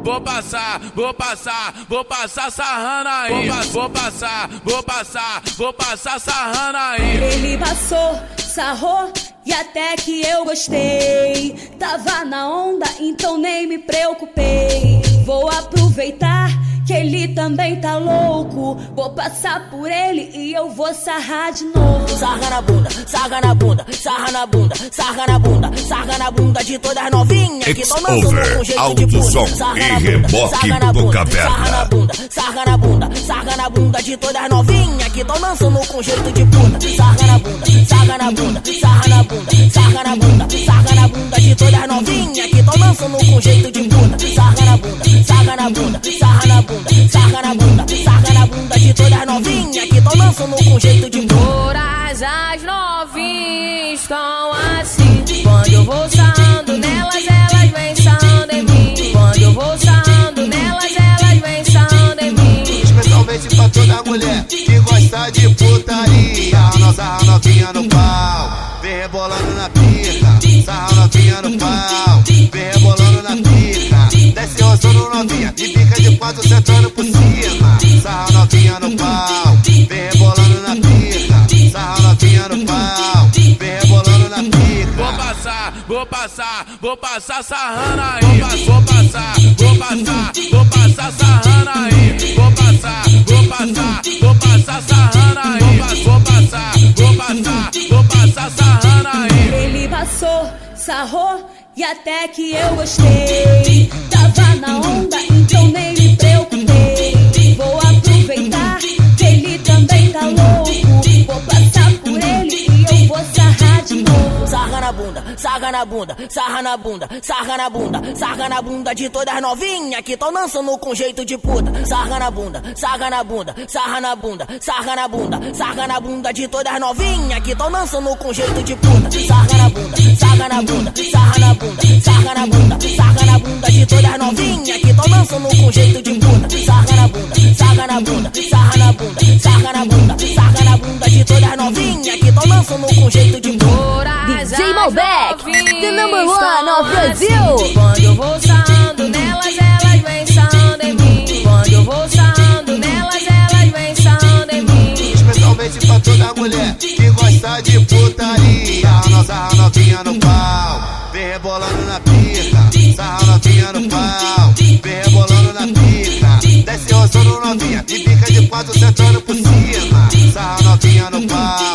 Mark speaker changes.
Speaker 1: vou passar sarrando aí. Vou passar sarrando aí.
Speaker 2: Ele passou, sarrou e até que eu gostei. Tava na onda, então nem me preocupei. Vou aproveitar que ele também tá louco. Vou passar por ele e eu vou sarrar de novo.
Speaker 3: Sarra na bunda, sarra na bunda, sarra na bunda, sarra na bunda, sarra na bunda de todas novinhas que tão dançando com jeito de puta. Sarra na bunda, sarra na bunda, sarra na bunda, sarra na bunda, sarra na bunda de todas novinhas que tão dançando com jeito de puta. Sarra na bunda, sarra na bunda, sarra na bunda, sarra na bunda, sarra na bunda de todas novinhas que tão dançando com jeito de puta. Sarra na bunda, sarra na bunda, sarra na bunda, sarra na bunda, sarra na bunda de todas novinhas que tão dançando com jeito de puta.
Speaker 4: Todas as novinhas estão assim. Quando eu vou sarrando nelas, elas vêm sarrando em mim. Quando eu vou sarrando nelas, elas vêm sarrando em mim.
Speaker 5: Especialmente pra toda mulher que gosta de putaria. Sarra novinha no pau, vem rebolando na pica. Sarra novinha no pau, vem rebolando na pica. Desce roçando novinha, de pica de quatro sentando por cima. Sarra novinha no pau, vem rebolando na pica. Sarra novinha no pau, vem rebolando na pica.
Speaker 1: Vou passar sarrando aí. Vou passar sarrando aí. Vou passar sarrando aí. Vou passar sarrando aí.
Speaker 2: Ele passou, sarrou e até que eu gostei. Tava na onda, então nem me preocupei. Vou aproveitar que ele também tá louco. Vou passar por ele e eu vou sarrar de novo.
Speaker 3: Sarra na bunda, sarra na bunda, sarra na bunda, sarra na bunda, sarra na bunda de todas novinhas que tão dançando com jeito de puta. Sarra na bunda, sarra na bunda, sarra na bunda, sarra na bunda, sarra na bunda de todas novinhas que tão dançando com jeito de puta. Sarra na bunda, sarra na bunda, sarra na bunda, sarra na bunda, sarra na bunda de todas novinhas que tão dançando com jeito de puta. Sarra na bunda, sarra na bunda, sarra na bunda, sarra na bunda, sarra na bunda de todas novinhas que tão dançando com jeito de puta.
Speaker 6: DJ Malbec, the number one of Brazil.
Speaker 4: Quando eu vou sarrando nelas, elas vêm sarrando em mim. Quando eu vou sarrando nelas, elas vêm sarrando em mim.
Speaker 5: Especialmente pra toda mulher que gosta de putaria. Sarra novinha no pau, vem rebolando na pica. Sarra novinha no pau, vem rebolando na pica. Desce roçando novinha, de pica de quatro sentando por cima. Sarra novinha no pau,